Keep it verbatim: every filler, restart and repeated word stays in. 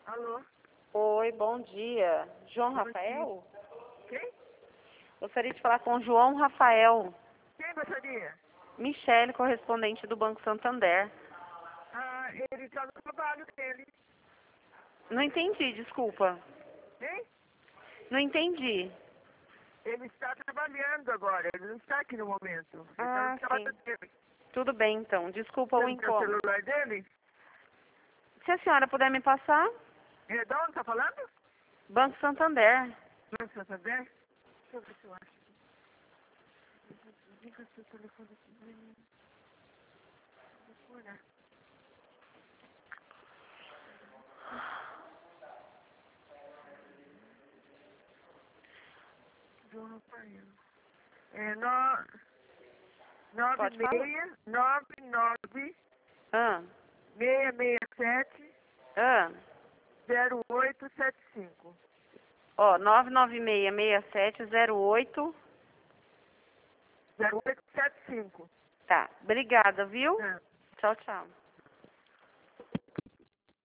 Alô? Oi, bom dia. João Bom Rafael? Quem? Gostaria de falar com João Rafael. Quem gostaria? Michele, correspondente do Banco Santander. Ah, ele está no trabalho dele. Não entendi, desculpa. Hein? Não entendi. Ele está trabalhando agora, ele não está aqui no momento. Ele Ah, está no trabalho sim. dele. Tudo bem, então. Desculpa o Você não tem o incômodo. celular dele? Se a senhora puder me passar, É, de onde está falando? Banco Santander. Banco Santander? Deixa eu ver se eu acho. Liga seu telefone aqui pra mim. Procura. João Rafael. É no... nove Pode falar? seis nove nove Ah, seis seis sete ah. zero oito sete cinco. Ó, nove nove seis seis sete zero oito. zero oito sete cinco. Tá, obrigada, viu? É. Tchau, tchau.